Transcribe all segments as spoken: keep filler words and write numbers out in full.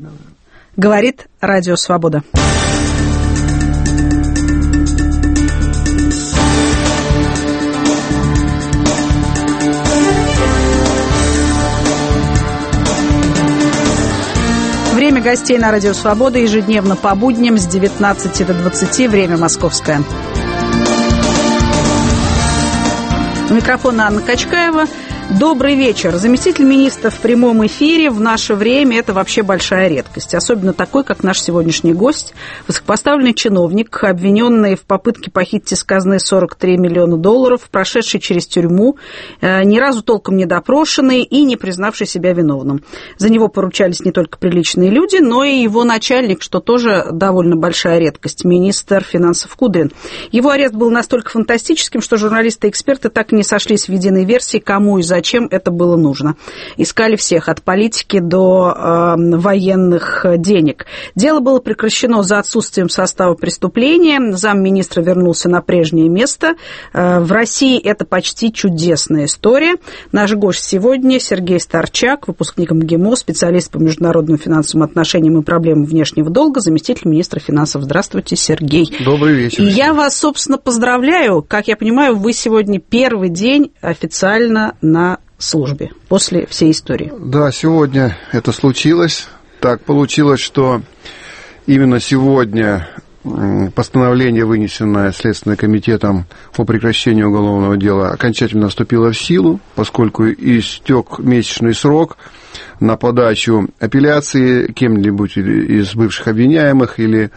Говорит Радио Свобода. Время гостей на Радио Свобода ежедневно по будням с девятнадцати до двадцати, время московское. У микрофона Анна Качкаева. Добрый вечер. Заместитель министра в прямом эфире в наше время – это вообще большая редкость. Особенно такой, как наш сегодняшний гость, высокопоставленный чиновник, обвиненный в попытке похитить из казны сорок три миллиона долларов, прошедший через тюрьму, ни разу толком не допрошенный и не признавший себя виновным. За него поручались не только приличные люди, но и его начальник, что тоже довольно большая редкость, министр финансов Кудрин. Его арест был настолько фантастическим, что журналисты и эксперты так и не сошлись в единой версии, кому и за зачем это было нужно. Искали всех, от политики до э, военных денег. Дело было прекращено за отсутствием состава преступления. Замминистра вернулся на прежнее место. Э, в России это почти чудесная история. Наш гость сегодня Сергей Старчак, выпускник МГИМО, специалист по международным финансовым отношениям и проблемам внешнего долга, заместитель министра финансов. Здравствуйте, Сергей. Добрый вечер. И я вас, собственно, поздравляю. Как я понимаю, вы сегодня первый день официально на службе после всей истории. Да, сегодня это случилось. Так получилось, что именно сегодня постановление, вынесенное Следственным комитетом о прекращении уголовного дела, окончательно вступило в силу, поскольку истек месячный срок на подачу апелляции кем-нибудь из бывших обвиняемых или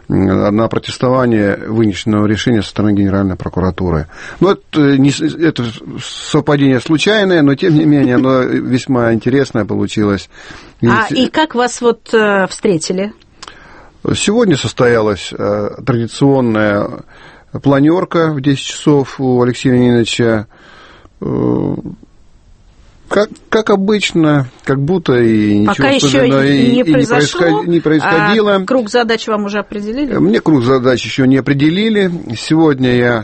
на протестование вынесенного решения со стороны Генеральной прокуратуры. Ну, это, не, это совпадение случайное, но, тем не менее, оно весьма интересное получилось. А и как вас вот э, встретили? Сегодня состоялась э, традиционная планерка в десять часов у Алексея Леонидовича. Э, Как, как обычно, как будто и ничего Пока особенного еще и, не, и произошло, не происходило. А круг задач вам уже определили? Мне круг задач еще не определили. Сегодня я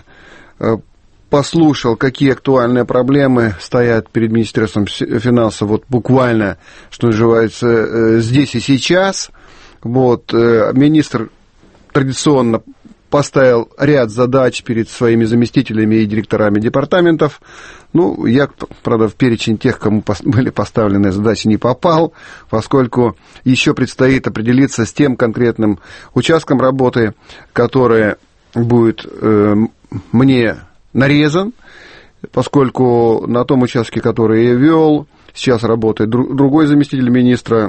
послушал, какие актуальные проблемы стоят перед Министерством финансов, вот буквально, что называется, здесь и сейчас. Вот, министр традиционно поставил ряд задач перед своими заместителями и директорами департаментов. Ну, я, правда, в перечень тех, кому были поставлены задачи, не попал, поскольку еще предстоит определиться с тем конкретным участком работы, который будет э, мне нарезан, поскольку на том участке, который я вел, сейчас работает друг, другой заместитель министра,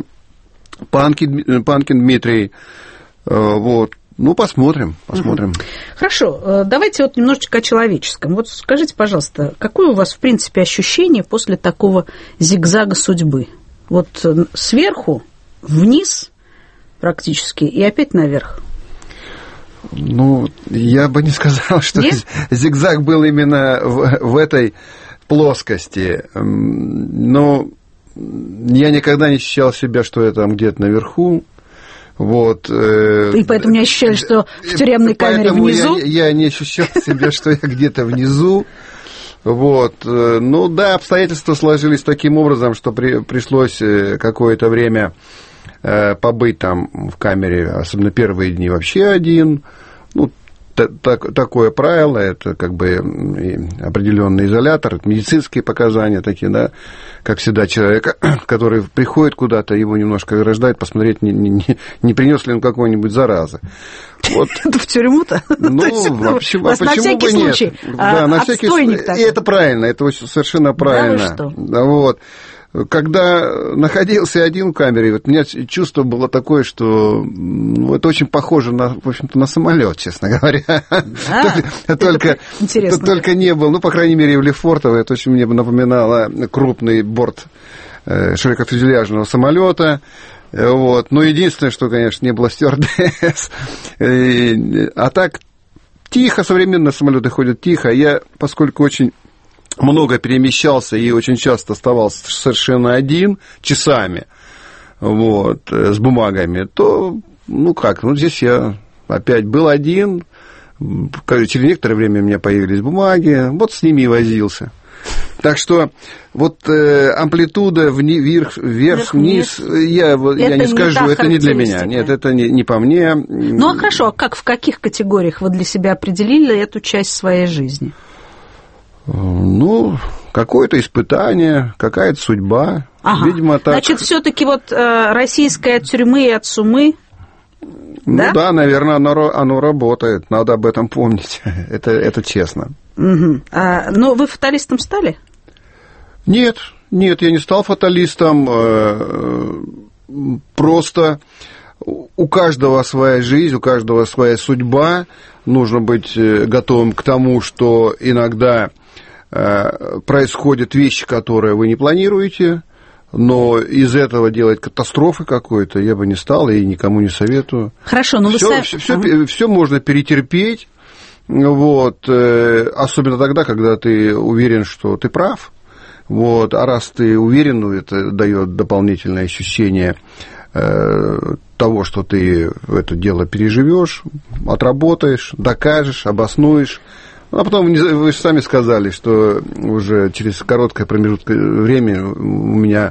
Панкин, Панкин Дмитрий, э, вот. Ну, посмотрим, посмотрим. Хорошо, давайте вот немножечко о человеческом. Вот скажите, пожалуйста, какое у вас, в принципе, ощущение после такого зигзага судьбы? Вот сверху вниз практически и опять наверх. Ну, я бы не сказал, что Нет? зигзаг был именно в, в этой плоскости. Но я никогда не ощущал себя, что я там где-то наверху. Вот, и поэтому не ощущали, что в тюремной камере внизу? Я, я не ощущал себя, что я где-то внизу. Вот. Ну да, обстоятельства сложились таким образом, что при, пришлось какое-то время побыть там в камере, особенно первые дни вообще один. Ну, так, такое правило, это как бы определенный изолятор, медицинские показания такие, да, как всегда человека, который приходит куда-то, его немножко ограждают, посмотреть, не, не, не принес ли он какой-нибудь заразы. Вот. Это в тюрьму-то? Ну, вообще, а почему бы нет? Да, на всякий случай. И это правильно, это совершенно правильно. Да, вы что? Вот. Когда находился один в камере, вот у меня чувство было такое, что ну, это очень похоже на, в общем-то, на самолет, честно говоря. Да? только, только не был, ну, по крайней мере, в Лефортово это очень мне напоминало крупный борт широкофюзеляжного самолета. Вот. Но единственное, что, конечно, не было стюардесс. А так тихо, современные самолеты ходят тихо. Я, поскольку очень много перемещался и очень часто оставался совершенно один, часами, вот, с бумагами, то, ну как, ну здесь я опять был один, через некоторое время у меня появились бумаги, вот с ними и возился. Так что вот э, амплитуда вни, вверх, вверх, вниз, я, я не скажу, это не для меня. Нет, это не, не по мне. Ну, а хорошо, а как, в каких категориях вы для себя определили эту часть своей жизни? Ну, какое-то испытание, какая-то судьба. Ага. Видимо, так. Значит, все-таки вот э, российская от тюрьмы и от сумы. Ну да, да, наверное, оно, оно работает. Надо об этом помнить. это, это честно. Угу. А, но вы фаталистом стали? Нет, нет, я не стал фаталистом. Просто у каждого своя жизнь, у каждого своя судьба. Нужно быть готовым к тому, что иногда происходят вещи, которые вы не планируете. Но из этого делать катастрофы какой-то я бы не стал и никому не советую. Хорошо, но все, вы... все, все, ага. все можно перетерпеть, вот, особенно тогда, когда ты уверен, что ты прав. Вот, а раз ты уверен, ну, это дает дополнительное ощущение того, что ты это дело переживешь, отработаешь, докажешь, обоснуешь. А потом вы же сами сказали, что уже через короткое промежуток времени у меня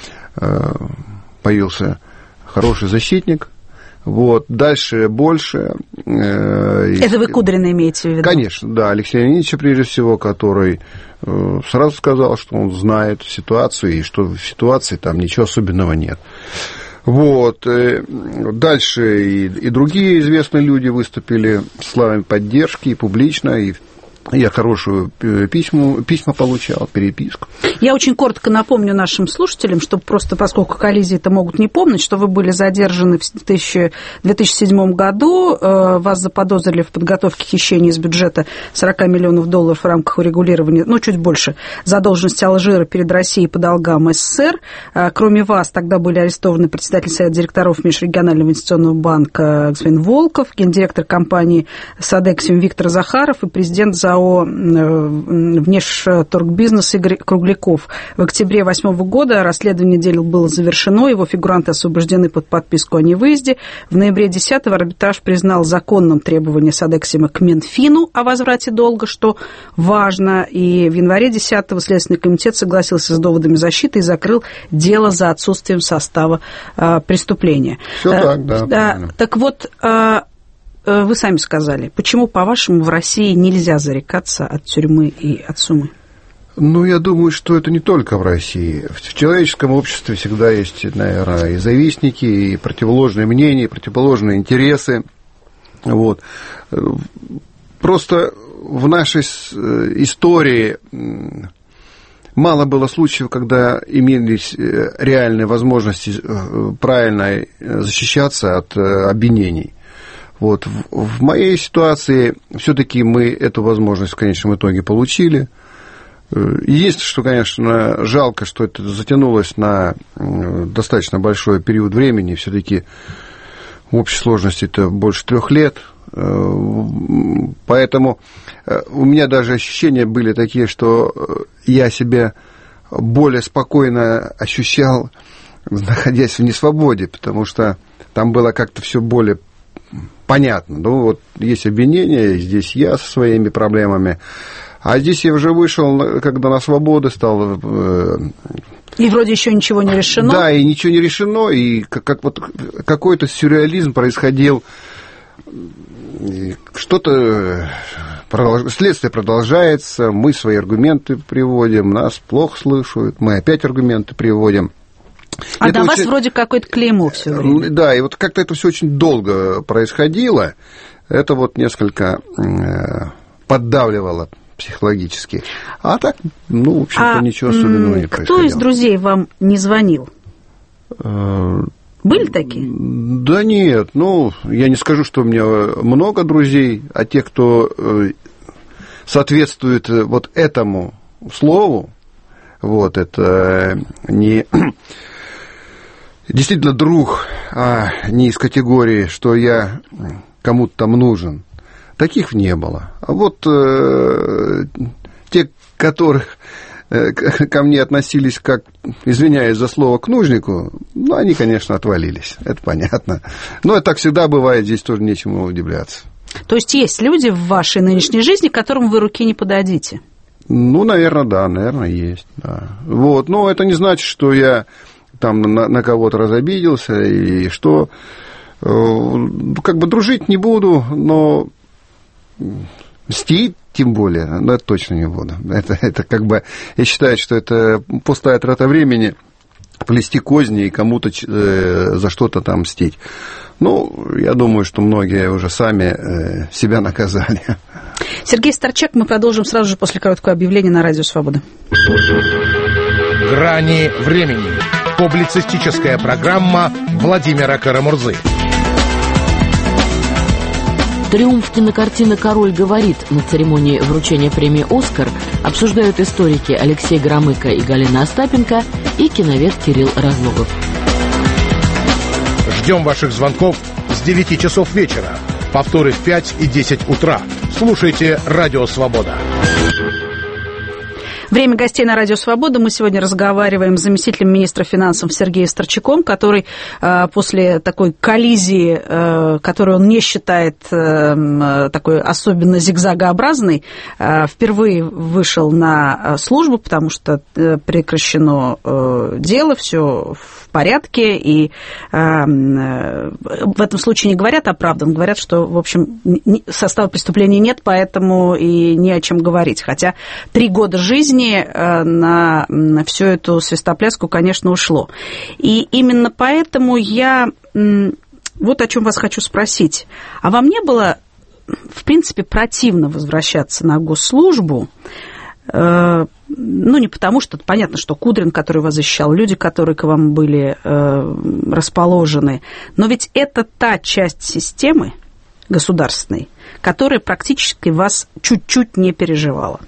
появился хороший защитник. Вот. Дальше больше. Это вы Кудрина имеете в виду? Конечно, да. Алексея Леонидовича, прежде всего, который сразу сказал, что он знает ситуацию, и что в ситуации там ничего особенного нет. Вот. Дальше и, и другие известные люди выступили с словами поддержки и публично, и я хорошую письму, письма получал, переписку. Я очень коротко напомню нашим слушателям, что просто поскольку коллизии-то могут не помнить, что вы были задержаны в две тысячи седьмом году, вас заподозрили в подготовке хищения из бюджета сорок миллионов долларов в рамках урегулирования, ну, чуть больше, задолженности Алжира перед Россией по долгам СССР. Кроме вас тогда были арестованы председатель Совета директоров Межрегионального инвестиционного банка господин Волков, гендиректор компании «Садексиум» Виктор Захаров и президент ЗАО «Внешторгбизнес» Игорь Кругляков. В октябре две тысячи восьмого года расследование дела было завершено, его фигуранты освобождены под подписку о невыезде. В ноябре две тысячи десятого арбитраж признал законным требования Садексиума к Минфину о возврате долга, что важно, и в январе две тысячи десятого Следственный комитет согласился с доводами защиты и закрыл дело за отсутствием состава а, преступления. Все а, так, да. да так вот... А, вы сами сказали, почему, по-вашему, в России нельзя зарекаться от тюрьмы и от сумы? Ну, я думаю, что это не только в России. В человеческом обществе всегда есть, наверное, и завистники, и противоположные мнения, и противоположные интересы. Вот. Просто в нашей истории мало было случаев, когда имелись реальные возможности правильно защищаться от обвинений. Вот. В моей ситуации все-таки мы эту возможность в конечном итоге получили. Единственное, что, конечно, жалко, что это затянулось на достаточно большой период времени. Все-таки в общей сложности это больше трех лет. Поэтому у меня даже ощущения были такие, что я себя более спокойно ощущал, находясь в несвободе, потому что там было как-то все более понятно. Ну, вот есть обвинения, здесь я со своими проблемами. А здесь я уже вышел, когда на свободу стал... И вроде еще ничего не решено. Да, и ничего не решено, и как, как вот какой-то сюрреализм происходил. Что-то... Продолж... Следствие продолжается, мы свои аргументы приводим, нас плохо слышат, мы опять аргументы приводим. А это на очень... вас вроде какое-то клеймо все время. Да, и вот как-то это все очень долго происходило. Это вот несколько э, поддавливало психологически. А так, ну, в общем-то, а ничего особенного не происходило. Кто из друзей вам не звонил? Э, Были такие? Да нет, ну, я не скажу, что у меня много друзей, а те, кто э, соответствует вот этому слову, вот, это не... Действительно друг, а не из категории, что я кому-то там нужен. Таких не было. А вот э, те, которых э, ко мне относились как, извиняюсь за слово, к нужнику, ну, они, конечно, отвалились, это понятно. Но это так всегда бывает, здесь тоже нечему удивляться. То есть есть люди в вашей нынешней жизни, которым вы руки не подадите? Ну, наверное, да, наверное, есть, да. Вот, но это не значит, что я там на, на кого-то разобиделся и что... Как бы дружить не буду, но мстить тем более, ну, это точно не буду. Это, это как бы, я считаю, что это пустая трата времени, плести козни и кому-то э, за что-то там мстить. Ну, я думаю, что многие уже сами э, себя наказали. Сергей Старчак, мы продолжим сразу же после короткого объявления на Радио Свобода. «Грани времени». Публицистическая программа Владимира Карамурзы. Триумф кинокартины «Король говорит» на церемонии вручения премии «Оскар» обсуждают историки Алексей Громыко и Галина Остапенко и киновед Кирилл Разлогов. Ждем ваших звонков с девяти часов вечера. Повторы в пять и десять утра. Слушайте «Радио Свобода». Время гостей на Радио Свобода. Мы сегодня разговариваем с заместителем министра финансов Сергеем Старчаком, который э, после такой коллизии, э, которую он не считает э, такой особенно зигзагообразной, э, впервые вышел на службу, потому что э, прекращено э, дело, все в порядке, и э, э, в этом случае не говорят оправдан, говорят, что, в общем, состава преступления нет, поэтому и не о чем говорить. Хотя три года жизни на, на всю эту свистопляску, конечно, ушло. И именно поэтому я вот о чем вас хочу спросить. А вам не было, в принципе, противно возвращаться на госслужбу? Ну, не потому что, понятно, что Кудрин, который вас защищал, люди, которые к вам были расположены, но ведь это та часть системы государственной, которая практически вас чуть-чуть не переживала.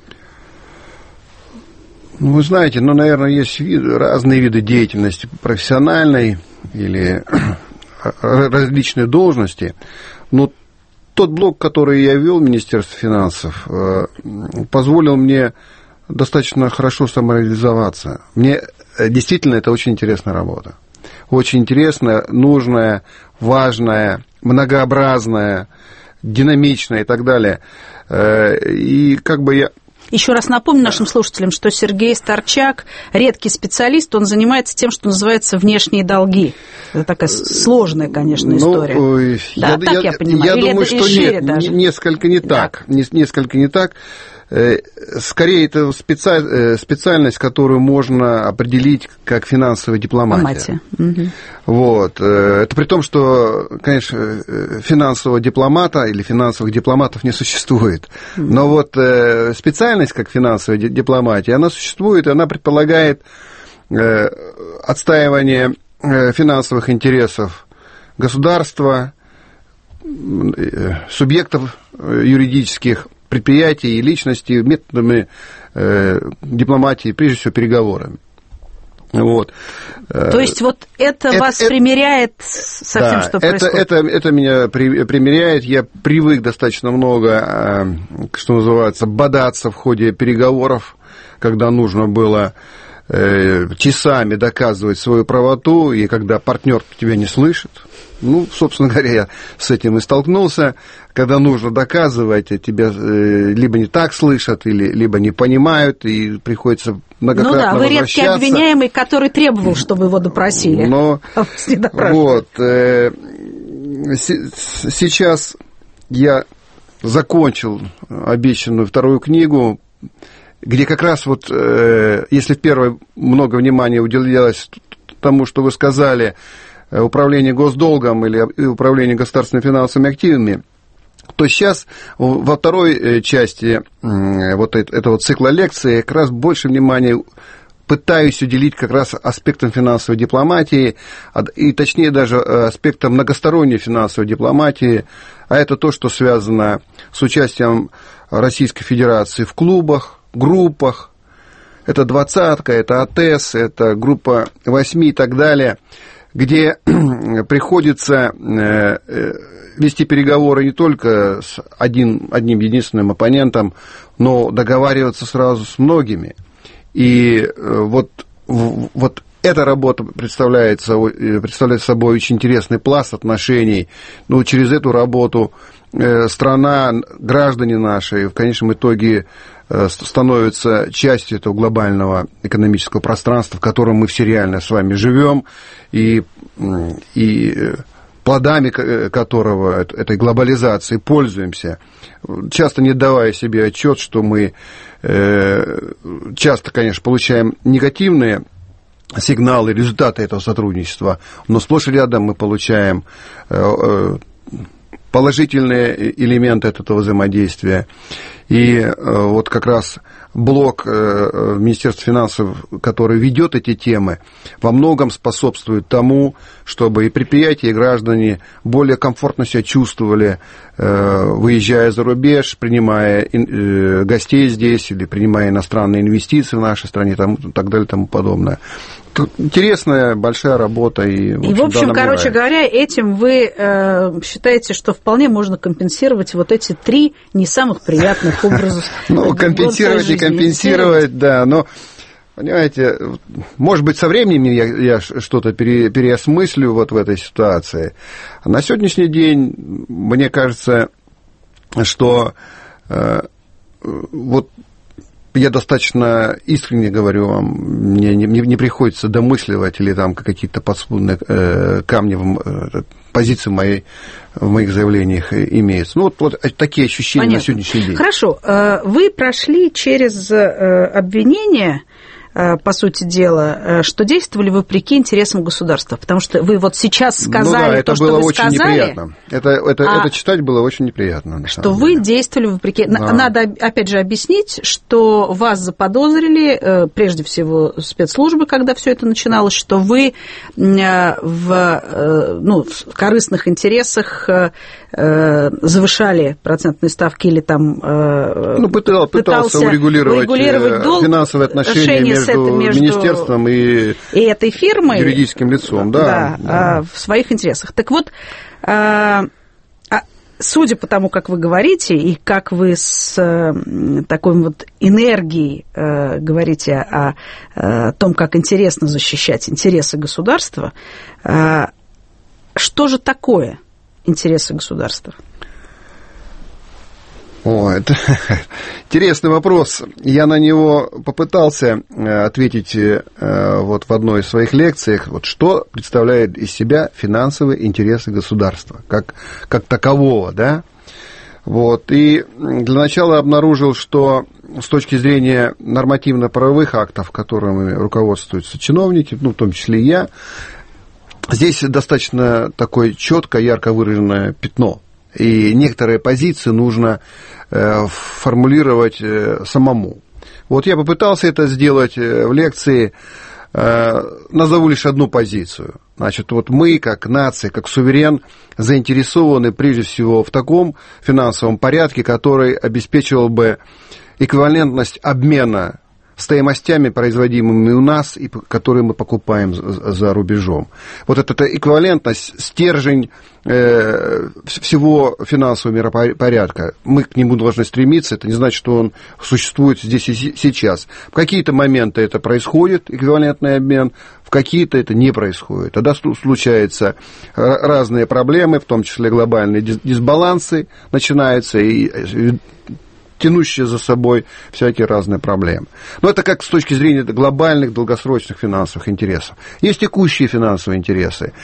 Ну, вы знаете, ну, наверное, есть вид, разные виды деятельности, профессиональной или различные должности. Но тот блок, который я вел в Министерстве финансов, позволил мне достаточно хорошо самореализоваться. Мне действительно это очень интересная работа. Очень интересная, нужная, важная, многообразная, динамичная и так далее. И как бы я... Еще раз напомню нашим слушателям, что Сергей Старчак редкий специалист, он занимается тем, что называется внешние долги. Это такая сложная, конечно, история. Ну, да, я, так я, я понимаю. Я или думаю, что нет, даже? несколько не так. Да. Несколько не так. Скорее, это специальность, которую можно определить как финансовая дипломатия. Угу. Вот. Это при том, что, конечно, финансового дипломата или финансовых дипломатов не существует. Угу. Но вот специальность как финансовая дипломатия, она существует, и она предполагает отстаивание финансовых интересов государства, субъектов юридических, предприятий и личностей методами э, дипломатии, прежде всего переговорами. Вот. То есть вот это, это вас это, примиряет со да, всем, что это, происходит? Это, это меня при, примиряет. Я привык достаточно много, э, что называется, бодаться в ходе переговоров, когда нужно было э, часами доказывать свою правоту, и когда партнер тебя не слышит. Ну, собственно говоря, я с этим и столкнулся. Когда нужно доказывать, тебя либо не так слышат, или, либо не понимают, и приходится многократно возвращаться. Ну да, вы редкий обвиняемый, который требовал, чтобы его допросили. Но, вот, э, сейчас я закончил обещанную вторую книгу, где как раз вот, э, если в первой много внимания уделялось тому, что вы сказали, управление госдолгом или управление государственными финансовыми активами, то сейчас во второй части вот этого цикла лекций как раз больше внимания пытаюсь уделить как раз аспектам финансовой дипломатии, и точнее даже аспектам многосторонней финансовой дипломатии, а это то, что связано с участием Российской Федерации в клубах, группах, это двадцатка, это АТЭС, это группа восьми и так далее, где приходится вести переговоры не только с один, одним единственным оппонентом, но договариваться сразу с многими. И вот, вот Эта работа представляет, представляет собой очень интересный пласт отношений. Ну, через эту работу страна, граждане наши, в конечном итоге становятся частью этого глобального экономического пространства, в котором мы все реально с вами живем, и, и плодами которого, этой глобализации, пользуемся, часто не давая себе отчет, что мы часто, конечно, получаем негативные сигналы, результаты этого сотрудничества, но сплошь и рядом мы получаем положительные элементы этого взаимодействия. И вот как раз блок Министерства финансов, который ведет эти темы, во многом способствует тому, чтобы и предприятия, и граждане более комфортно себя чувствовали, выезжая за рубеж, принимая гостей здесь или принимая иностранные инвестиции в нашей стране, там, и так далее и тому подобное. Интересная, большая работа. И, в общем, и, в общем да, короче говоря, этим вы э, считаете, что вполне можно компенсировать вот эти три не самых приятных образа. Ну, компенсировать и компенсировать, да, но, понимаете, может быть, со временем я, я что-то пере, переосмыслю вот в этой ситуации. А на сегодняшний день, мне кажется, что э, вот я достаточно искренне говорю вам, мне не, не приходится домысливать или там какие-то подспудные э, камни в, э, позиции моей, в моих заявлениях имеются. Ну, вот, вот такие ощущения. Понятно. На сегодняшний день. Хорошо. Вы прошли через обвинения, по сути дела, что действовали вопреки интересам государства, потому что вы вот сейчас сказали, ну да, это то, было что вы очень сказали, неприятно. Это, это, а это читать было очень неприятно. Что вы деле. действовали вопреки... Да. Надо, опять же, объяснить, что вас заподозрили, прежде всего, спецслужбы, когда все это начиналось, что вы в, ну, в корыстных интересах завышали процентные ставки или там... Ну, пытался, пытался урегулировать, урегулировать долг, финансовые отношения между, между министерством и, и этой фирмой, юридическим лицом, да, да, да. в своих интересах. Так вот, судя по тому, как вы говорите, и как вы с такой вот энергией говорите о, о том, как интересно защищать интересы государства, что же такое интересы государства? О, это интересный вопрос. Я на него попытался ответить вот в одной из своих лекций. Вот что представляет из себя финансовые интересы государства, как, как такового, да? Вот. И для начала обнаружил, что с точки зрения нормативно-правовых актов, которыми руководствуются чиновники, ну, в том числе и я, здесь достаточно такое четкое, ярко выраженное пятно. И некоторые позиции нужно э, формулировать э, самому. Вот я попытался это сделать в лекции, э, назову лишь одну позицию. Значит, вот мы, как нация, как суверен, заинтересованы прежде всего в таком финансовом порядке, который обеспечивал бы эквивалентность обмена стоимостями, производимыми у нас, и которые мы покупаем за рубежом. Вот эта эквивалентность, стержень э, всего финансового миропорядка. Мы к нему должны стремиться, это не значит, что он существует здесь и сейчас. В какие-то моменты это происходит, эквивалентный обмен, в какие-то это не происходит. Тогда случаются разные проблемы, в том числе глобальные дисбалансы начинаются, и тянущие за собой всякие разные проблемы. Но это как с точки зрения глобальных, долгосрочных финансовых интересов. Есть текущие финансовые интересы.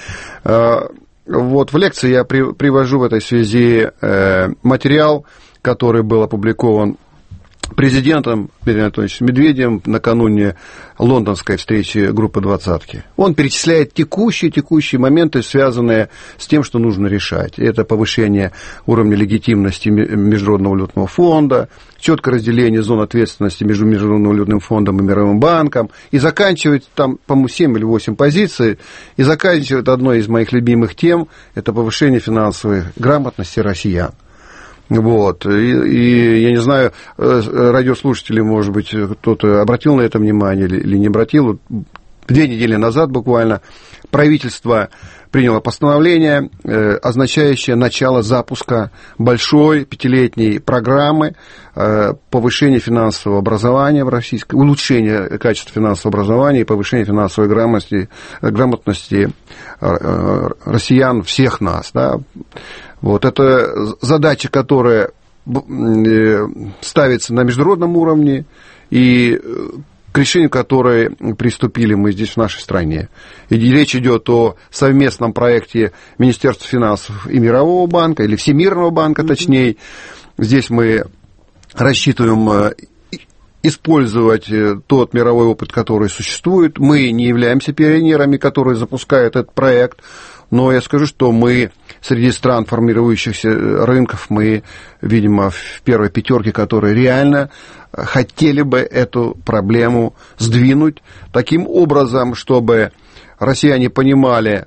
Вот в лекции я привожу в этой связи материал, который был опубликован президентом Дмитрием Анатольевичем Медведевым накануне лондонской встречи группы двадцатки. Он перечисляет текущие-текущие моменты, связанные с тем, что нужно решать. Это повышение уровня легитимности Международного валютного фонда, четкое разделение зон ответственности между Международным валютным фондом и Мировым банком, и заканчивает там, по-моему, семь или восемь позиций, и заканчивает одной из моих любимых тем, это повышение финансовой грамотности россиян. Вот, и, и я не знаю, радиослушатели, может быть, кто-то обратил на это внимание или не обратил. Две недели назад буквально правительство приняло постановление, э, означающее начало запуска большой пятилетней программы э, повышения финансового образования в российской, улучшения качества финансового образования и повышения финансовой грамотности, грамотности э, россиян, всех нас. Да. Вот это задача, которая э, ставится на международном уровне, и к решению которой приступили мы здесь, в нашей стране. И речь идет о совместном проекте Министерства финансов и Мирового банка, или Всемирного банка, точнее. Здесь мы рассчитываем использовать тот мировой опыт, который существует. Мы не являемся пионерами, которые запускают этот проект, но я скажу, что мы среди стран формирующихся рынков, мы, видимо, в первой пятерке, которые реально хотели бы эту проблему сдвинуть таким образом, чтобы россияне понимали,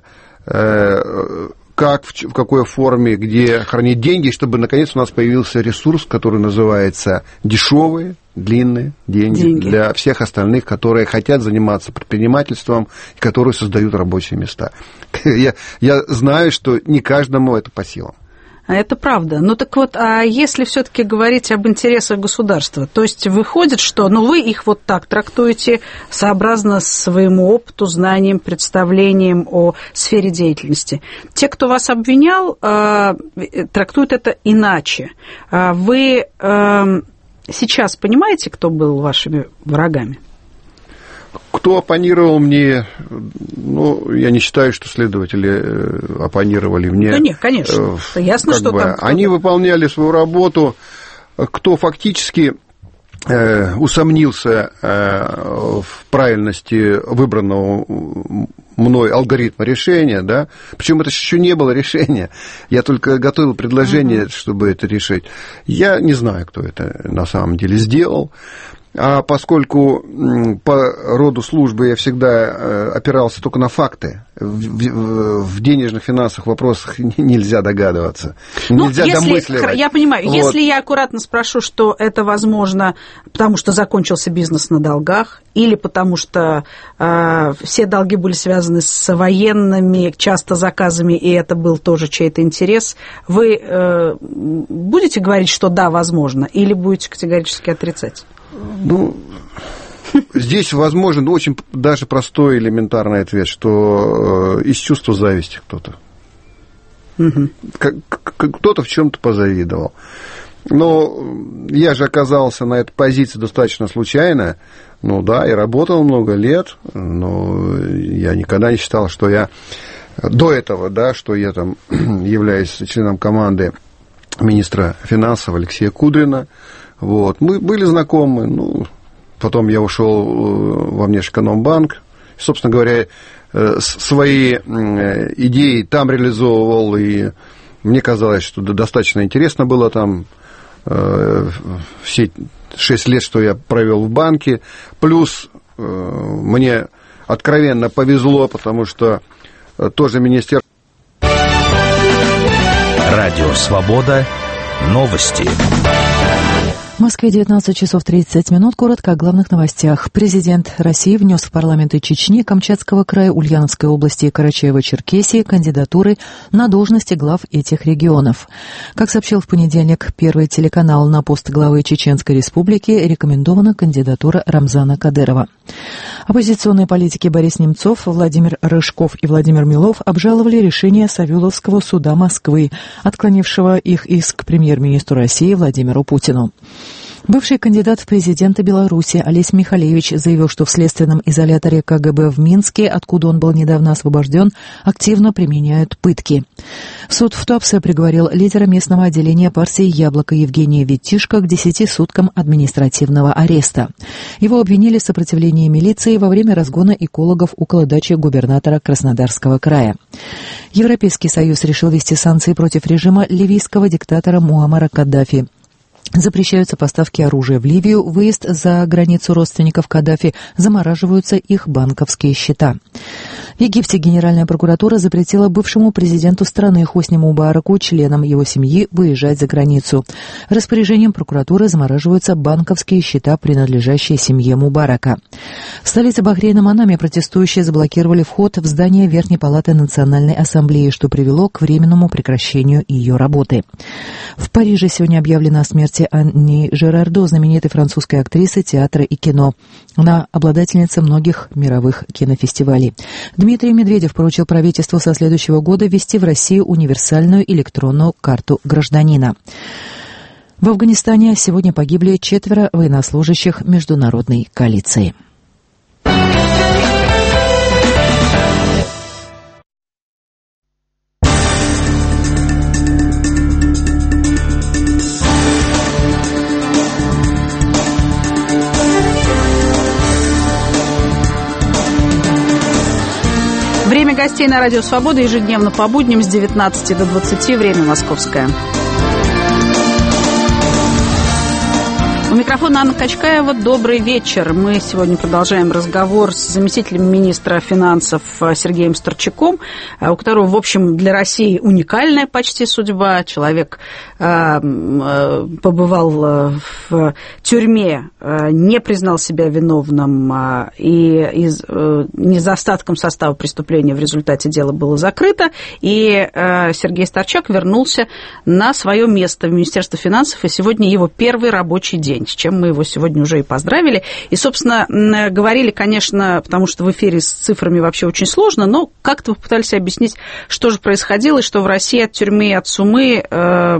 как, в какой форме, где хранить деньги, чтобы, наконец, у нас появился ресурс, который называется дешевые, длинные деньги, деньги для всех остальных, которые хотят заниматься предпринимательством и которые создают рабочие места. Я, я знаю, что не каждому это по силам. Это правда. Ну так вот, а если все-таки говорить об интересах государства, то есть выходит, что ну, вы их вот так трактуете сообразно своему опыту, знаниям, представлениям о сфере деятельности. Те, кто вас обвинял, трактуют это иначе. Вы сейчас понимаете, кто был вашими врагами? Кто оппонировал мне, ну, я не считаю, что следователи оппонировали мне. Да нет, конечно, ясно, что бы, там... Они выполняли свою работу. Кто фактически э, усомнился э, в правильности выбранного мной алгоритма решения, да, причем это еще не было решения, я только готовил предложение, uh-huh. чтобы это решить. Я не знаю, кто это на самом деле сделал. А поскольку по роду службы я всегда опирался только на факты, в, в денежных финансовых вопросах нельзя догадываться, ну, нельзя если, домысливать. Я понимаю, вот. Если я аккуратно спрошу, что это возможно, потому что закончился бизнес на долгах, или потому что э, все долги были связаны с военными, часто заказами, и это был тоже чей-то интерес, вы э, будете говорить, что да, возможно, или будете категорически отрицать? Ну, здесь возможен очень даже простой элементарный ответ, что из чувства зависти кто-то. Угу. Кто-то в чем-то позавидовал. Но я же оказался на этой позиции достаточно случайно. Ну да, и работал много лет, но я никогда не считал, что я до этого, да, что я там являюсь членом команды министра финансов Алексея Кудрина. Вот. Мы были знакомы, ну, потом я ушел во Внешэкономбанк, собственно говоря, свои идеи там реализовывал, и мне казалось, что достаточно интересно было там все шесть лет, что я провел в банке, плюс мне откровенно повезло, потому что тоже министерство... Радио «Свобода». Новости. В Москве девятнадцать часов тридцать минут. Коротко о главных новостях. Президент России внес в парламенты Чечни, Камчатского края, Ульяновской области и Карачаево-Черкесии кандидатуры на должности глав этих регионов. Как сообщил в понедельник Первый телеканал, на пост главы Чеченской Республики рекомендована кандидатура Рамзана Кадырова. Оппозиционные политики Борис Немцов, Владимир Рыжков и Владимир Милов обжаловали решение Савеловского суда Москвы, отклонившего их иск премьер-министру России Владимиру Путину. Бывший кандидат в президенты Беларуси Олесь Михалевич заявил, что в следственном изоляторе ка гэ бэ в Минске, откуда он был недавно освобожден, активно применяют пытки. Суд в Туапсе приговорил лидера местного отделения партии «Яблоко» Евгения Виттишко к десяти суткам административного ареста. Его обвинили в сопротивлении милиции во время разгона экологов около дачи губернатора Краснодарского края. Европейский Союз решил ввести санкции против режима ливийского диктатора Муаммара Каддафи. Запрещаются поставки оружия в Ливию, выезд за границу родственников Каддафи, замораживаются их банковские счета. В Египте Генеральная прокуратура запретила бывшему президенту страны Хосни Мубараку, членам его семьи, выезжать за границу. Распоряжением прокуратуры замораживаются банковские счета, принадлежащие семье Мубарака. В столице Бахрейна Манаме протестующие заблокировали вход в здание Верхней палаты Национальной ассамблеи, что привело к временному прекращению ее работы. В Париже сегодня объявлено о смерти Анни Жерардо, знаменитой французской актрисы театра и кино. Она обладательница многих мировых кинофестивалей. Дмитрий Медведев поручил правительству со следующего года ввести в Россию универсальную электронную карту гражданина. В Афганистане сегодня погибли четверо военнослужащих международной коалиции. Время гостей на Радио Свобода ежедневно по будням с девятнадцати до двадцати, время московское. У микрофона Анна Качкаева. Добрый вечер. Мы сегодня продолжаем разговор с заместителем министра финансов Сергеем Старчаком, у которого, в общем, для России уникальная почти судьба. Человек э, побывал в тюрьме, не признал себя виновным и из, не за остатком состава преступления в результате дела было закрыто. И э, Сергей Старчак вернулся на свое место в Министерство финансов, и сегодня его первый рабочий день, с чем мы его сегодня уже и поздравили. И, собственно, говорили, конечно, потому что в эфире с цифрами вообще очень сложно, но как-то попытались объяснить, что же происходило, и что в России от тюрьмы и от сумы э,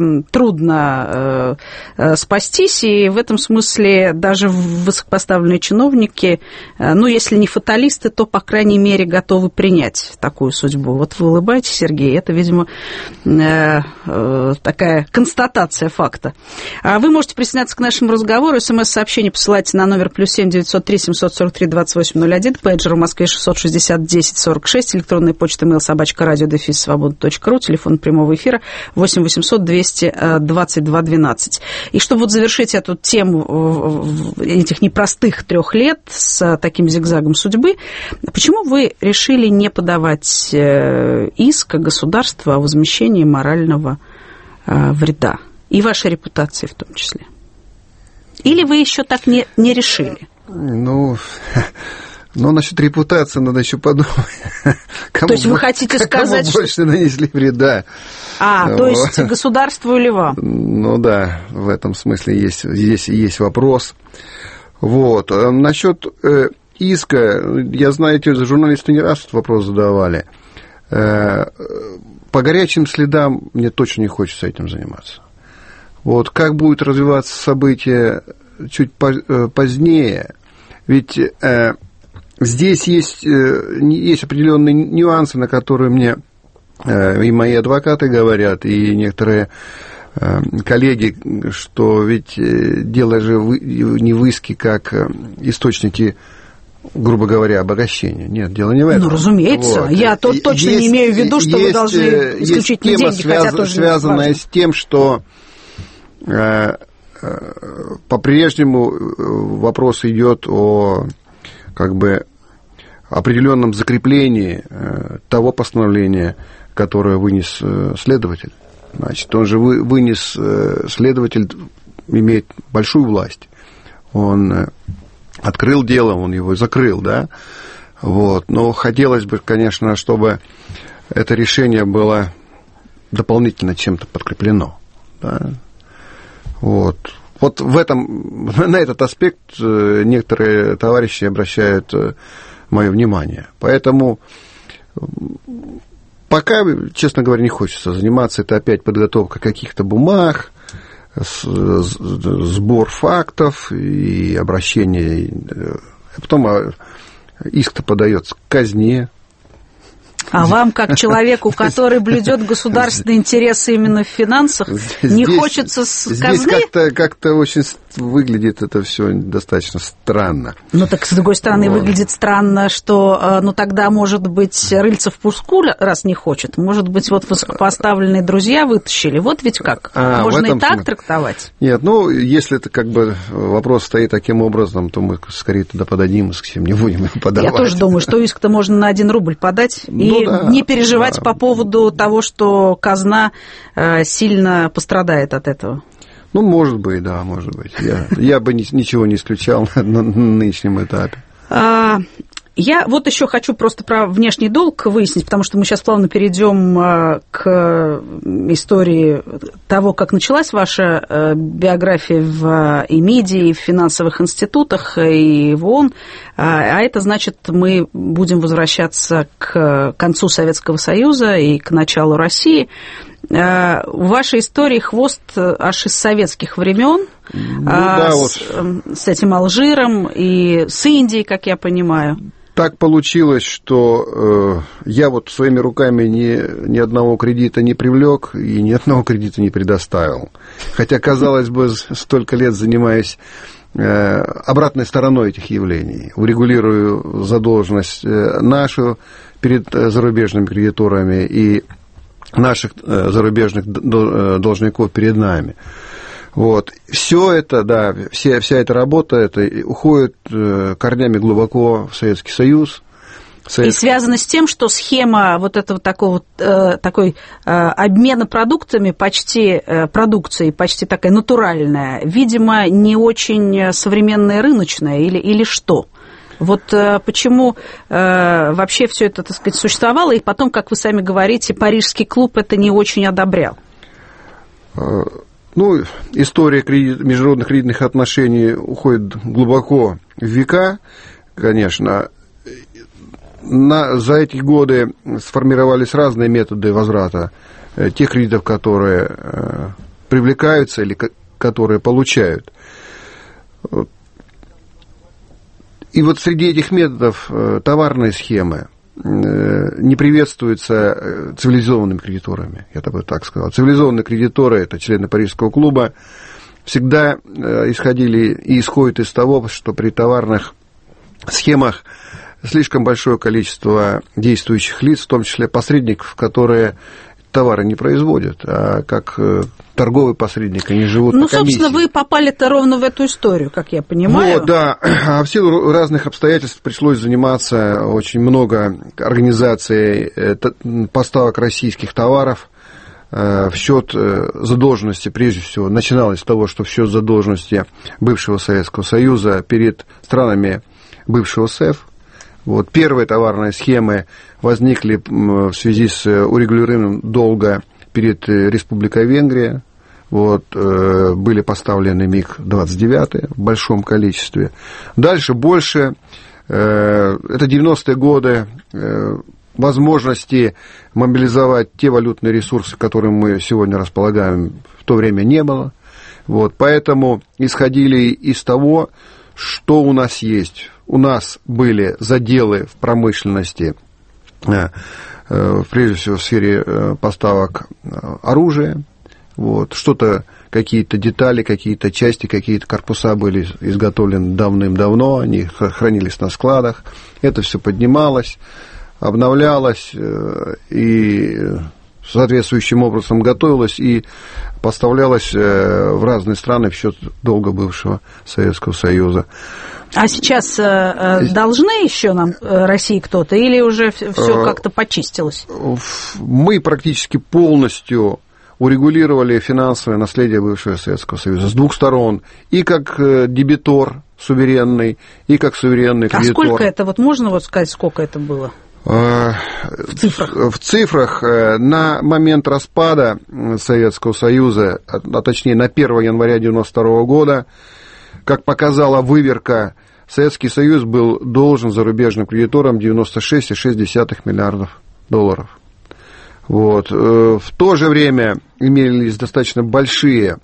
трудно э, спастись, и в этом смысле даже высокопоставленные чиновники, э, ну, если не фаталисты, то, по крайней мере, готовы принять такую судьбу. Вот вы улыбаетесь, Сергей, это, видимо, э, э, такая констатация факта. А вы можете присоединяться к нашему разговору. СМС-сообщение посылайте на номер плюс семь девятьсот три семьсот сорок три двадцать восемь ноль один, пейджер в Москве шестьсот шестьдесят десять сорок шесть, электронная почта mail собачка радио дефис свобода точка ру, телефон прямого эфира восемь восемьсот двести двадцать два двенадцать. И чтобы вот завершить эту тему этих непростых трех лет с таким зигзагом судьбы, почему вы решили не подавать иск государству о возмещении морального вреда? И вашей репутации в том числе. Или вы еще так не, не решили? Ну, ну, насчет репутации надо еще подумать. Кому то есть вы хотите сказать, кому больше нанесли вреда? А, ну, то есть государству или вам? Ну да, в этом смысле есть, есть, есть вопрос. Вот. Насчет э, иска, я, знаете, журналисты не раз этот вопрос задавали. Э, по горячим следам мне точно не хочется этим заниматься. Вот как будут развиваться события чуть позднее, ведь э, здесь есть, э, есть определенные нюансы, на которые мне э, и мои адвокаты говорят, и некоторые э, коллеги, что ведь э, дело же в, не в иске как источники, грубо говоря, обогащения. Нет, дело не в этом. Ну, разумеется. Вот. Я тут точно есть, не имею в виду, что есть, вы должны исключительно есть тема, деньги, связ, хотя тоже связанная с тем, что по-прежнему вопрос идет о как бы определенном закреплении того постановления, которое вынес следователь. Значит, он же вынес, следователь имеет большую власть. Он открыл дело, он его закрыл, да. Вот. Но хотелось бы, конечно, чтобы это решение было дополнительно чем-то подкреплено. Да? Вот. Вот в этом, на этот аспект некоторые товарищи обращают мое внимание. Поэтому пока, честно говоря, не хочется заниматься. Это опять подготовка каких-то бумаг, сбор фактов и обращение. А потом иск-то подается к казне. А вам, как человеку, который блюдет государственные интересы именно в финансах, здесь, не хочется с казны? Здесь как-то, как-то очень выглядит это все достаточно странно. Ну, так, с другой стороны, вот. Выглядит странно, что, ну, тогда, может быть, рыльца в пуску, раз не хочет, может быть, вот высокопоставленные друзья вытащили. Вот ведь как. А, можно и так трактовать? Нет, ну, если это как бы вопрос стоит таким образом, то мы скорее туда подадим, и с кем не будем его подавать. Я тоже думаю, что иск-то можно на один рубль подать ну, и да, не переживать да. по поводу того, что казна сильно пострадает от этого. Ну, может быть, да, может быть. Я, я бы ничего не исключал на, на нынешнем этапе. А, я вот еще хочу просто про внешний долг выяснить, потому что мы сейчас плавно перейдем к истории того, как началась ваша биография в ИМИДе, и в финансовых институтах, и в ООН. А это значит, мы будем возвращаться к концу Советского Союза и к началу России. В вашей истории хвост аж из советских времен, ну, да, с, вот. с этим Алжиром и с Индией, как я понимаю. Так получилось, что э, я вот своими руками ни, ни одного кредита не привлек и ни одного кредита не предоставил. Хотя, казалось бы, столько лет занимаюсь э, обратной стороной этих явлений. Урегулирую задолженность э, нашу перед зарубежными кредиторами и наших зарубежных должников перед нами. Вот. Все это, да, вся, вся эта работа это уходит корнями глубоко в Советский Союз. Совет... И связано с тем, что схема вот этого такого, такой обмена продуктами, почти продукцией, почти такая натуральная, видимо, не очень современная, рыночная или, или что? Вот почему э, вообще все это, так сказать, существовало, и потом, как вы сами говорите, Парижский клуб это не очень одобрял? Ну, история кредит, международных кредитных отношений уходит глубоко в века, конечно. На, за эти годы сформировались разные методы возврата тех кредитов, которые э, привлекаются или которые получают. И вот среди этих методов товарные схемы не приветствуются цивилизованными кредиторами, я бы так сказал. Цивилизованные кредиторы, это члены Парижского клуба, всегда исходили и исходят из того, что при товарных схемах слишком большое количество действующих лиц, в том числе посредников, которые товары не производят, а как торговые посредники, они живут ну, по комиссии. Ну, собственно, вы попали-то ровно в эту историю, как я понимаю. Вот, да. А в силу разных обстоятельств пришлось заниматься очень много организацией поставок российских товаров в счет задолженности, прежде всего, начиналось с того, что в счет задолженности бывшего Советского Союза перед странами бывшего СЭФ. Вот, первые товарные схемы возникли в связи с урегулированием долга перед Республикой Венгрия. Вот, были поставлены МиГ двадцать девять в большом количестве. Дальше больше. Это девяностые годы. Возможности мобилизовать те валютные ресурсы, которыми мы сегодня располагаем, в то время не было. Вот, поэтому исходили из того, что у нас есть. У нас были заделы в промышленности, прежде всего в сфере поставок оружия. Вот, что-то, какие-то детали, какие-то части, какие-то корпуса были изготовлены давным-давно, они хранились на складах. Это все поднималось, обновлялось и соответствующим образом готовилось и поставлялось в разные страны в счет долга бывшего Советского Союза. А сейчас э, должны еще нам э, России кто-то, или уже все как-то почистилось? Мы практически полностью урегулировали финансовое наследие бывшего Советского Союза с двух сторон. И как дебитор суверенный, и как суверенный кредитор. А сколько это? Вот можно вот сказать, сколько это было? В цифрах? В цифрах на момент распада Советского Союза, а точнее на первого января девяносто второго года, как показала выверка, Советский Союз был должен зарубежным кредиторам девяносто шесть целых шесть десятых миллиардов долларов. Вот. В то же время имелись достаточно большие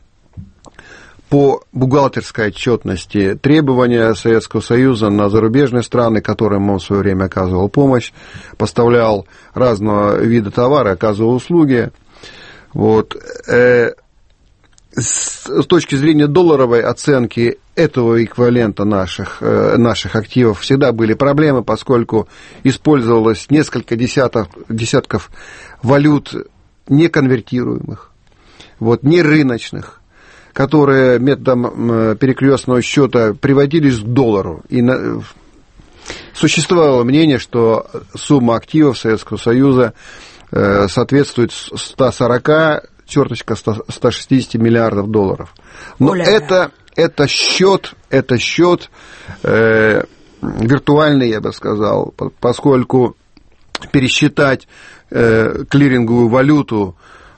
по бухгалтерской отчетности требования Советского Союза на зарубежные страны, которым он в свое время оказывал помощь, поставлял разного вида товары, оказывал услуги. Вот. с точки зрения долларовой оценки этого эквивалента наших, наших активов всегда были проблемы, поскольку использовалось несколько десятков, десятков валют неконвертируемых, вот, не рыночных, которые методом перекрестного счета приводились к доллару. И на... существовало мнение, что сумма активов Советского Союза соответствует ста сорока, черточка ста шестидесяти миллиардов долларов. Но Оля. это, это счет, это счет э, виртуальный, я бы сказал, поскольку пересчитать э, клиринговую валюту,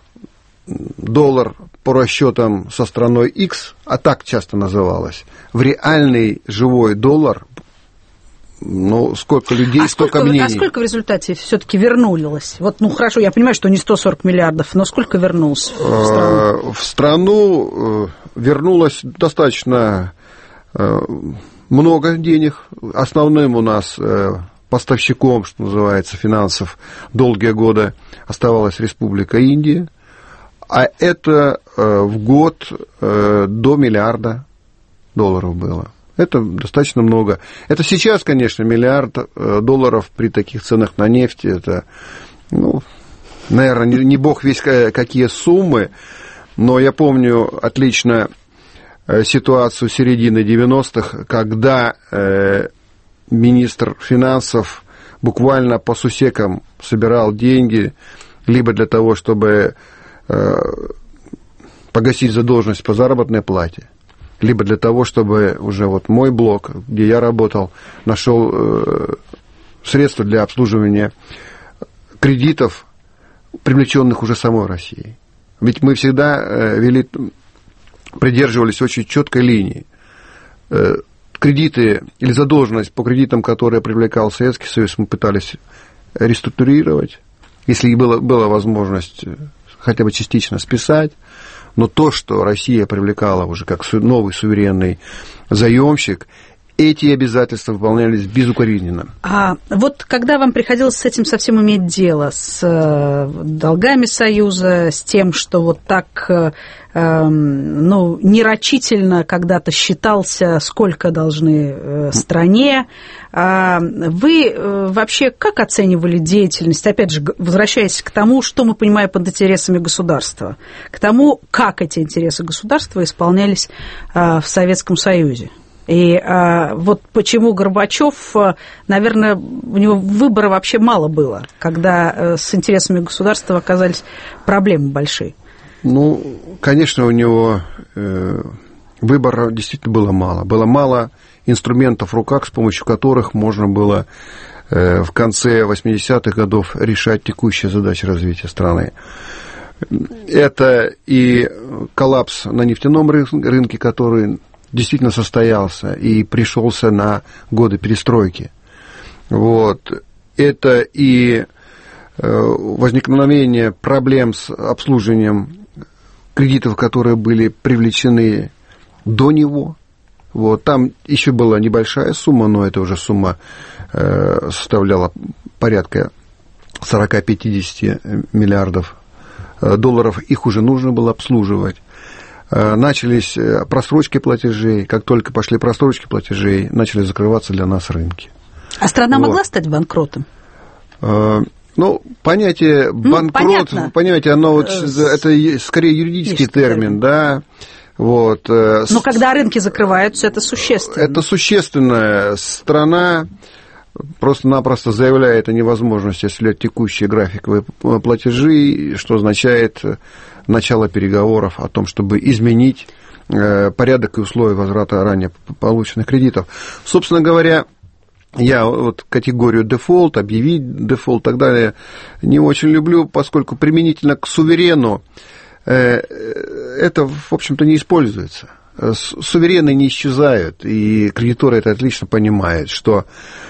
доллар по расчетам со страной X, а так часто называлось, в реальный живой доллар, ну, сколько людей, а столько сколько, мнений. А сколько в результате все-таки вернулось? Вот, ну, хорошо, я понимаю, что не сто сорок миллиардов, но сколько вернулось в страну? В страну вернулось достаточно много денег. Основным у нас поставщиком, что называется, финансов долгие годы оставалась Республика Индия. А это в год до миллиарда долларов было. Это достаточно много. Это сейчас, конечно, миллиард долларов при таких ценах на нефть. Это, ну, наверное, не, не бог весь какие суммы, но я помню отлично ситуацию середины девяностых, когда э, министр финансов буквально по сусекам собирал деньги, либо для того, чтобы э, погасить задолженность по заработной плате, либо для того, чтобы уже вот мой блок, где я работал, нашел э, средства для обслуживания кредитов, привлеченных уже самой Россией. Ведь мы всегда э, вели, придерживались очень четкой линии. Э, кредиты или задолженность по кредитам, которые привлекал Советский Союз, мы пытались реструктурировать, если была, была возможность хотя бы частично списать. Но то, что Россия привлекала уже как новый суверенный заемщик, эти обязательства выполнялись безукоризненно. А вот когда вам приходилось с этим совсем иметь дело, с долгами Союза, с тем, что вот так, ну, нерочительно когда-то считался, сколько должны стране, вы вообще как оценивали деятельность, опять же, возвращаясь к тому, что мы понимаем под интересами государства, к тому, как эти интересы государства исполнялись в Советском Союзе? И а, вот почему Горбачев, наверное, у него выбора вообще мало было, когда с интересами государства оказались проблемы большие. Ну, конечно, у него э, выбора действительно было мало. Было мало инструментов в руках, с помощью которых можно было э, в конце восьмидесятых годов решать текущие задачи развития страны. Это и коллапс на нефтяном рынке, который действительно состоялся и пришелся на годы перестройки. Вот. Это и возникновение проблем с обслуживанием кредитов, которые были привлечены до него. Вот. Там еще была небольшая сумма, но эта уже сумма составляла порядка сорок-пятьдесят миллиардов долларов. Их уже нужно было обслуживать. Начались просрочки платежей. Как только пошли просрочки платежей, начали закрываться для нас рынки. А страна вот. могла стать банкротом? Ну, понятие банкрот, ну, понятие, оно вот, это скорее юридический термин, термин, да. Вот. Но когда рынки закрываются, это существенно. Это существенная страна. Просто-напросто заявляет о невозможности осуществлять текущие графиковые платежи, что означает начало переговоров о том, чтобы изменить порядок и условия возврата ранее полученных кредитов. Собственно говоря, я вот категорию дефолт, объявить дефолт и так далее не очень люблю, поскольку применительно к суверену это, в общем-то, не используется. Суверены не исчезают, и кредиторы это отлично понимают, что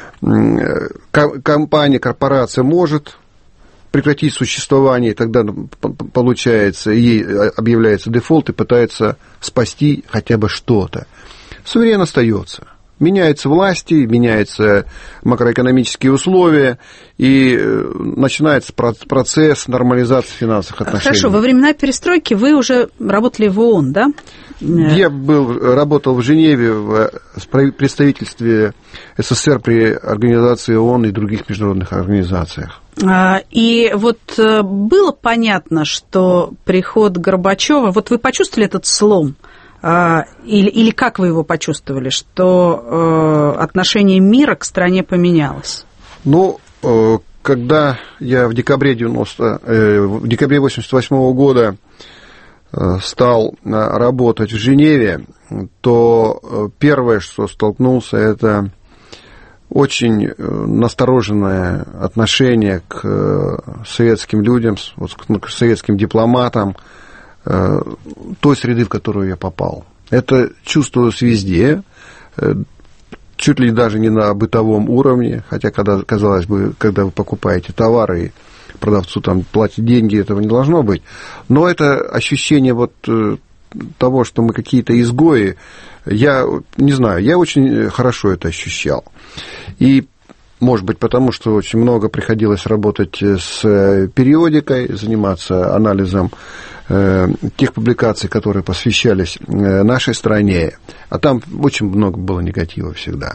компания, корпорация может прекратить существование, и тогда получается, ей объявляется дефолт и пытается спасти хотя бы что-то. Суверен остается. Меняются власти, меняются макроэкономические условия, и начинается процесс нормализации финансовых отношений. Хорошо, во времена перестройки вы уже работали в ООН, да? Я был, работал в Женеве в представительстве СССР при организации ООН и других международных организациях. И вот было понятно, что приход Горбачева, вот вы почувствовали этот слом? Или, или как вы его почувствовали, что э, отношение мира к стране поменялось? Ну, э, когда я в декабре девяносто, э, в декабре восемьдесят восьмого года э, стал работать в Женеве, то э, первое, что столкнулся, это очень настороженное отношение к э, советским людям, вот, к советским дипломатам, той среды, в которую я попал. Это чувствовалось везде, чуть ли даже не на бытовом уровне, хотя, когда, казалось бы, когда вы покупаете товары и продавцу там платить деньги, этого не должно быть, но это ощущение вот того, что мы какие-то изгои, я не знаю, я очень хорошо это ощущал. И может быть, потому что очень много приходилось работать с периодикой, заниматься анализом тех публикаций, которые посвящались нашей стране, а там очень много было негатива всегда.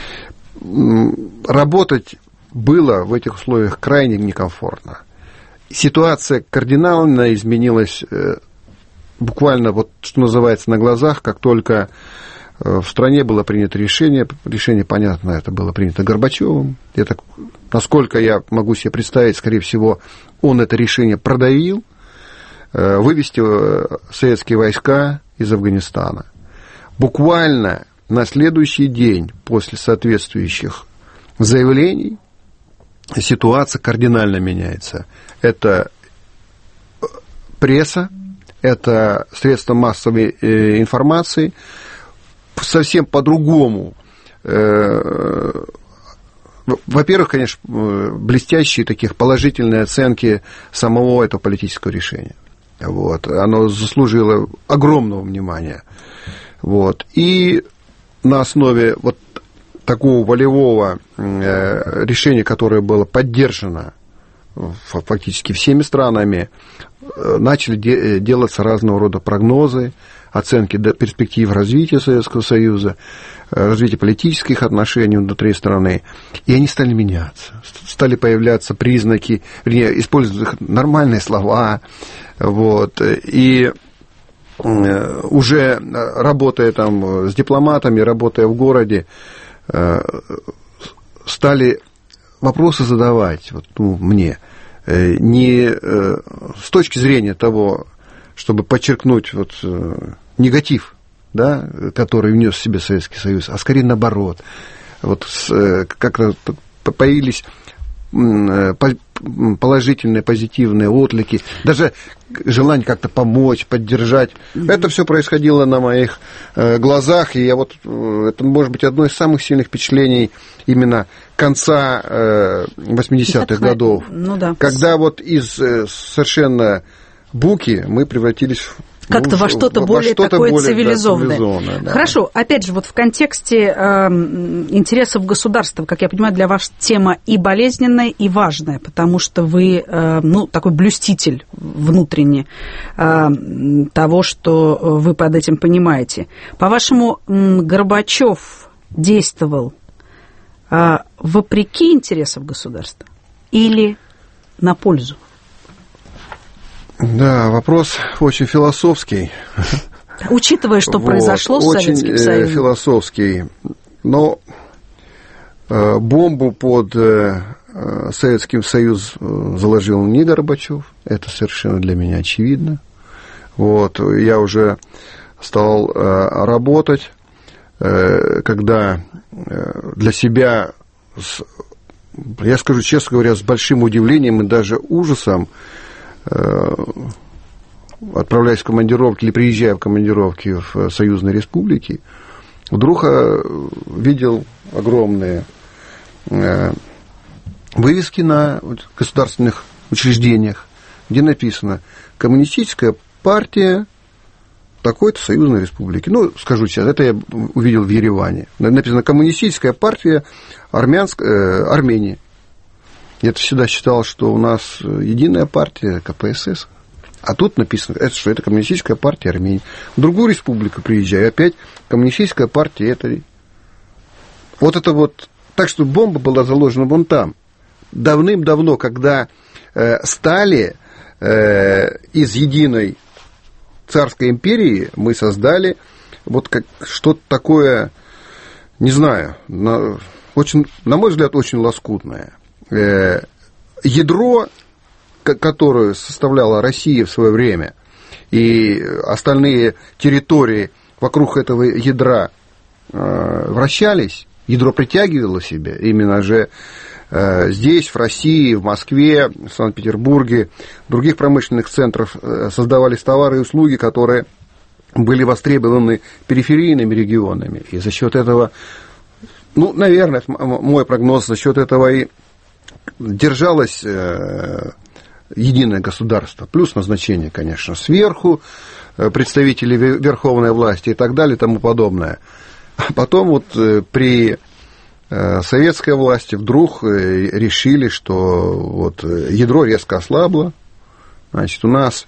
Работать было в этих условиях крайне некомфортно. Ситуация кардинально изменилась буквально, вот, что называется, на глазах, как только в стране было принято решение, решение, понятно, это было принято Горбачевым. Это, насколько я могу себе представить, скорее всего, он это решение продавил, вывести советские войска из Афганистана. Буквально на следующий день после соответствующих заявлений ситуация кардинально меняется. Это пресса, это средства массовой информации, совсем по-другому. Во-первых, конечно, блестящие таких положительные оценки самого этого политического решения. Вот. Оно заслужило огромного внимания. Вот. И на основе вот такого волевого решения, которое было поддержано фактически всеми странами, начали де- делаться разного рода прогнозы, оценки перспектив развития Советского Союза, развития политических отношений внутри страны, и они стали меняться. Стали появляться признаки, вернее, используют нормальные слова, вот, и уже работая там с дипломатами, работая в городе, стали вопросы задавать вот, ну, мне, не с точки зрения того, чтобы подчеркнуть вот, негатив, да, который внес в себе Советский Союз, а скорее наоборот. Вот как-то появились положительные, позитивные отклики, даже желание как-то помочь, поддержать. Mm-hmm. Это все происходило на моих глазах, и я вот, это может быть одно из самых сильных впечатлений именно конца восьмидесятых годов, ну, да. Когда вот из совершенно буки мы превратились в как-то ну, во что-то во более что-то такое более, цивилизованное. Да, цивилизованное да. Хорошо, опять же, вот в контексте э, интересов государства, как я понимаю, для вас тема и болезненная, и важная, потому что вы, э, ну, такой блюститель внутренне э, того, что вы под этим понимаете. По-вашему, Горбачев действовал э, вопреки интересам государства или на пользу? Да, вопрос очень философский. Учитывая, что вот, произошло с Советским Союзом. Очень философский. Но э, бомбу под э, Советским Союзом заложил не Горбачев. Это совершенно для меня очевидно. Вот, я уже стал э, работать, э, когда э, для себя, с, я скажу честно говоря, с большим удивлением и даже ужасом, отправляясь в командировки или приезжая в командировки в союзные республики, вдруг видел огромные вывески на государственных учреждениях, где написано «Коммунистическая партия такой-то союзной республики. Ну, скажу сейчас, это я увидел в Ереване. Написано «Коммунистическая партия Армянск... э, Армении». Я всегда считал, что у нас единая партия ка пэ эс эс. А тут написано, это, что это Коммунистическая партия Армении. В другую республику приезжаю, опять Коммунистическая партия это. Вот это вот. Так что бомба была заложена вон там. Давным-давно, когда э, стали э, из единой царской империи, мы создали вот как, что-то такое, не знаю, на, очень, на мой взгляд, очень лоскутное. Э, ядро, которую составляла Россия в свое время, и остальные территории вокруг этого ядра э, вращались, ядро притягивало себя, именно же э, здесь, в России, в Москве, в Санкт-Петербурге, в других промышленных центрах э, создавались товары и услуги, которые были востребованы периферийными регионами, и за счет этого, ну, наверное, мой прогноз, за счет этого и держалось э, единое государство, плюс назначение, конечно, сверху, представители верховной власти и так далее и тому подобное. А потом вот при советской власти вдруг решили, что вот ядро резко ослабло. Значит, у нас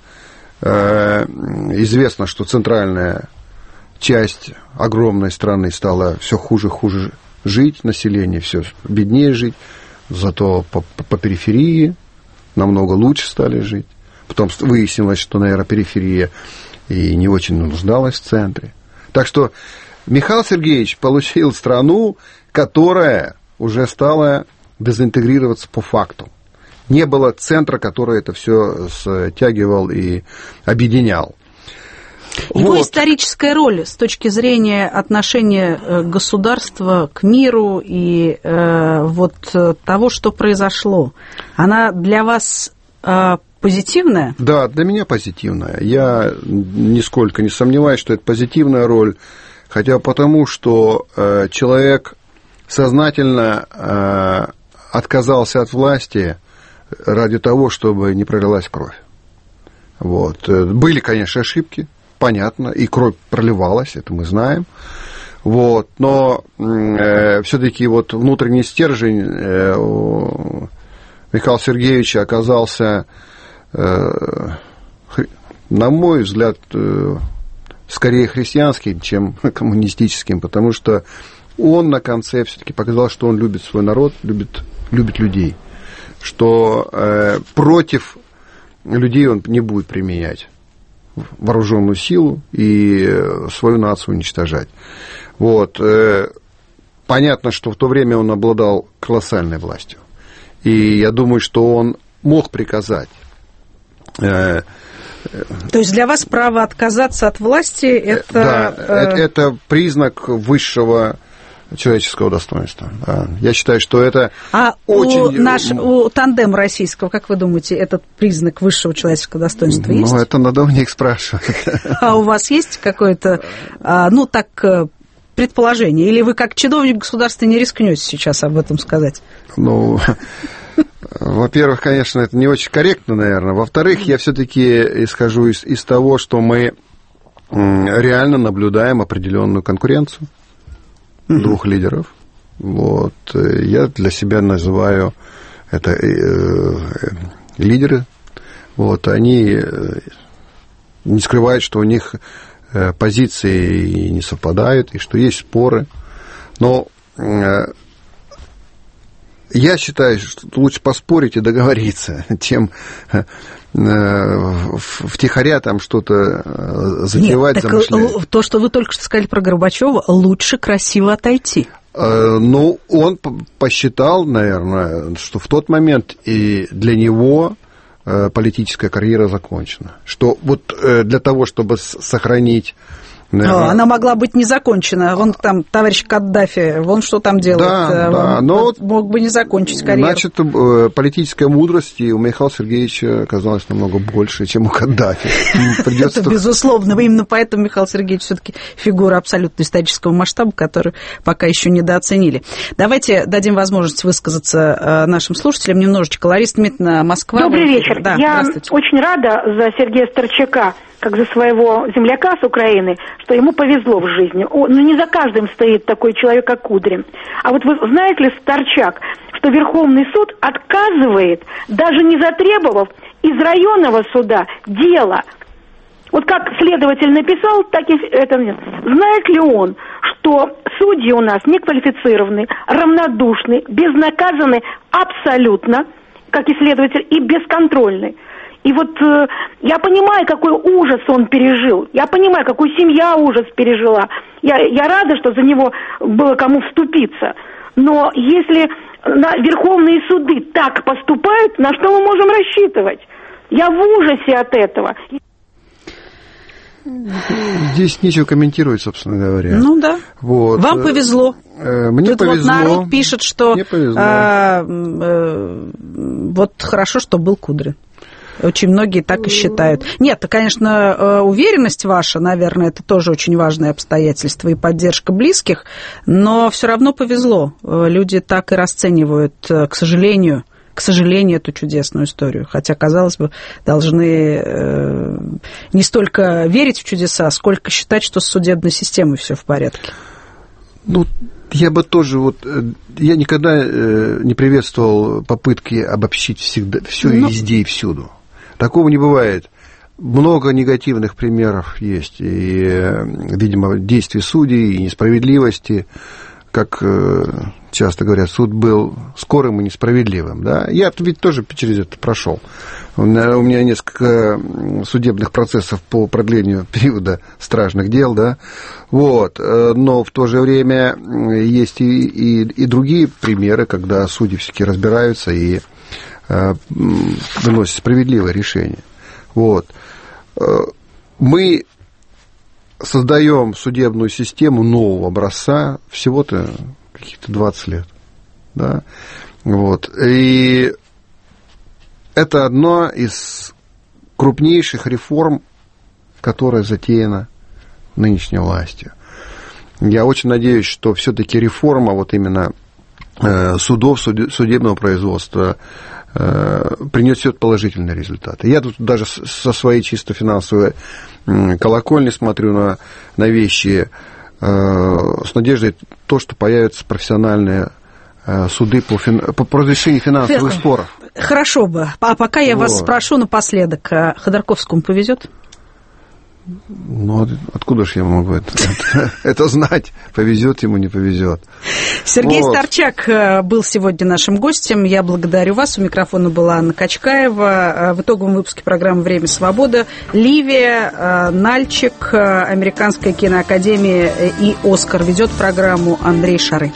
известно, что центральная часть огромной страны стала все хуже и хуже жить, население все беднее жить, зато по, по периферии намного лучше стали жить. Потом выяснилось, что, наверное, периферия и не очень нуждалась в центре. Так что Михаил Сергеевич получил страну, которая уже стала дезинтегрироваться по факту. Не было центра, который это все стягивал и объединял. Его вот. Историческая роль с точки зрения отношения государства к миру и э, вот того, что произошло, она для вас э, позитивная? Да, для меня позитивная. Я нисколько не сомневаюсь, что это позитивная роль, хотя потому, что э, человек сознательно э, отказался от власти ради того, чтобы не пролилась кровь. Вот. Были, конечно, ошибки. Понятно, и кровь проливалась, это мы знаем. Вот, но э, все-таки вот внутренний стержень э, у Михаила Сергеевича оказался, э, хри, на мой взгляд, э, скорее христианским, чем коммунистическим, потому что он на конце все-таки показал, что он любит свой народ, любит, любит людей, что э, против людей он не будет применять вооруженную силу и свою нацию уничтожать. Вот. Понятно, что в то время он обладал колоссальной властью. И я думаю, что он мог приказать. То есть для вас право отказаться от власти это... Да, это, это признак высшего человеческого достоинства. Да. Я считаю, что это а очень... У, наш, у тандема российского, как вы думаете, этот признак высшего человеческого достоинства есть? Ну, это надо у них спрашивать. А у вас есть какое-то, ну, так, предположение? Или вы, как чиновник государства, не рискнете сейчас об этом сказать? Ну, во-первых, конечно, это не очень корректно, наверное. Во-вторых, я все-таки исхожу из, из того, что мы реально наблюдаем определенную конкуренцию двух лидеров. Вот. Я для себя называю это э, лидеры. Вот. Они не скрывают, что у них позиции не совпадают, и что есть споры. Но э, я считаю, что лучше поспорить и договориться, чем э, втихаря там что-то затевать, Нет, так замышлять. То, что вы только что сказали про Горбачева, лучше красиво отойти. Э, ну, он посчитал, наверное, что в тот момент и для него э, политическая карьера закончена. Что вот э, для того, чтобы сохранить... Наверное... Она могла быть не закончена. Вон там товарищ Каддафи, вон что там делает. Да, он да, но мог бы не закончить карьеру. Значит, политическая мудрость у Михаила Сергеевича оказалась намного больше, чем у Каддафи. Это безусловно. Именно поэтому Михаил Сергеевич все-таки фигура абсолютно исторического масштаба, которую пока еще недооценили. Давайте дадим возможность высказаться нашим слушателям немножечко. Лариса Дмитриевна, Москва. Добрый вечер. Да, я очень рада за Сергея Старчака. как за своего земляка с Украины, что ему повезло в жизни. О, ну, не за каждым стоит такой человек, как Кудрин. А вот вы знаете ли, Старчак, что Верховный суд отказывает, даже не затребовав, из районного суда дело. Вот как следователь написал, так и это... Знает ли он, что судьи у нас неквалифицированные, равнодушные, безнаказанные абсолютно, как и следователь, и бесконтрольные? И вот э, я понимаю, какой ужас он пережил. Я понимаю, какую семья ужас пережила. Я, я рада, что за него было кому вступиться. Но если на верховные суды так поступают, на что мы можем рассчитывать? Я в ужасе от этого. Здесь нечего комментировать, собственно говоря. Ну да. Вот. Вам повезло. Мне Тут повезло. Вот народ пишет, что а, а, вот хорошо, что был Кудрин. Очень многие так и считают. Нет, конечно, уверенность ваша, наверное, это тоже очень важное обстоятельство и поддержка близких, но все равно повезло. Люди так и расценивают, к сожалению, к сожалению, эту чудесную историю. Хотя, казалось бы, должны не столько верить в чудеса, сколько считать, что с судебной системой все в порядке. Ну, я бы тоже вот... Я никогда не приветствовал попытки обобщить всегда, все и везде и всюду. Такого не бывает. Много негативных примеров есть. И, видимо, действий судей, и несправедливости. Как часто говорят, суд был скорым и несправедливым. Да? Я ведь тоже через это прошел. У меня, у меня несколько судебных процессов по продлению периода стражных дел. Да? Вот. Но в то же время есть и, и, и другие примеры, когда судьи все-таки разбираются и выносит справедливое решение. Вот. Мы создаем судебную систему нового образца всего-то каких-то двадцать лет. Да? Вот. И это одна из крупнейших реформ, которая затеяна нынешней властью. Я очень надеюсь, что все-таки реформа вот именно судов, судебного производства принесет положительные результаты. Я тут даже со своей чисто финансовой колокольни смотрю на, на вещи с надеждой, то, что появятся профессиональные суды по, фин... по разрешению финансовых Фер... споров. Хорошо бы. А пока я вот. вас спрошу напоследок, Ходорковскому повезет? Ну, откуда же я могу это, это, это знать? Повезет ему, не повезет. Сергей вот. Старчак был сегодня нашим гостем. Я благодарю вас. У микрофона была Анна Качкаева. В итоговом выпуске программы «Время свободы» Ливия, Нальчик, Американская киноакадемия и «Оскар». Ведет программу Андрей Шары.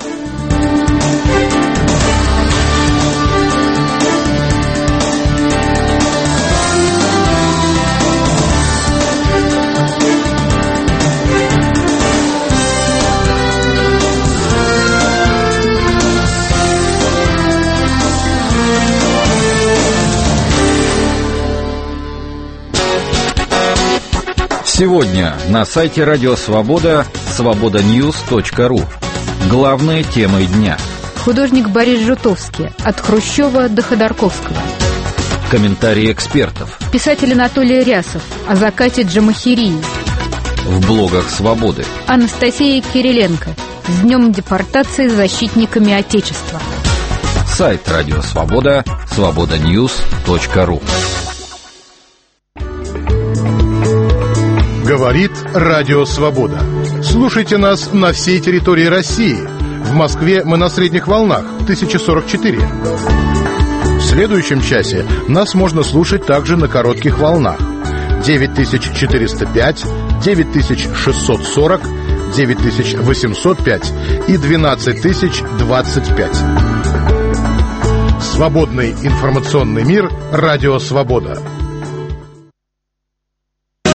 Сегодня на сайте Радио Свобода свобода ньюс точка ру. Главные темы дня. Художник Борис Жутовский. От Хрущева до Ходорковского. Комментарии экспертов. Писатель Анатолий Рясов. О закате Джамахирии. В блогах Свободы. Анастасия Кириленко. С днем депортации защитниками Отечества. Сайт Радио Свобода свобода ньюс точка ру. Говорит Радио Свобода. Слушайте нас на всей территории России. В Москве мы на средних волнах тысяча сорок четыре. В следующем часе нас можно слушать также на коротких волнах девять тысяч четыреста пять, девять тысяч шестьсот сорок, девять тысяч восемьсот пять и двенадцать тысяч двадцать пять. Свободный информационный мир. Радио Свобода.